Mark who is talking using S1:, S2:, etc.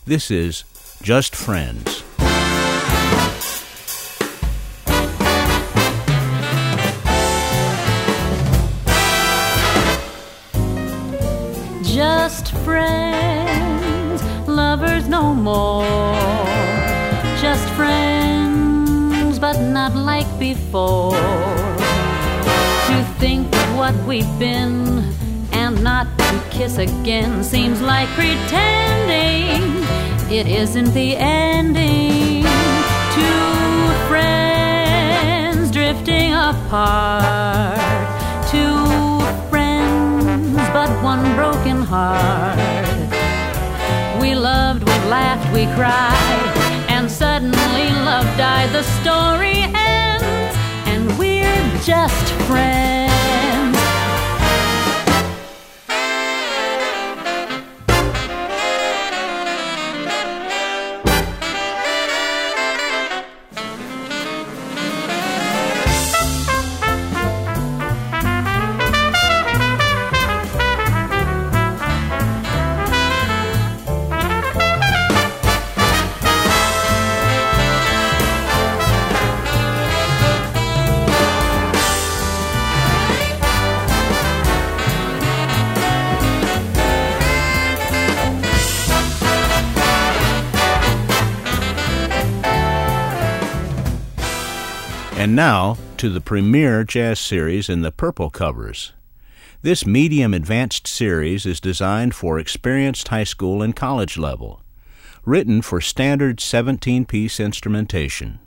S1: This is Just Friends.
S2: Just friends, lovers no more. Just friends, but not like before. To think of what we've been and not to kiss again seems like pretending it isn't the ending. Two friends drifting apart. Two friends, but one broken heart. We loved, we laughed, we cried, and suddenly love died. The story ends, and we're just friends.
S1: And now to the premier jazz series in the Purple Covers. This medium advanced series is designed for experienced high school and college level, written for standard 17-piece instrumentation.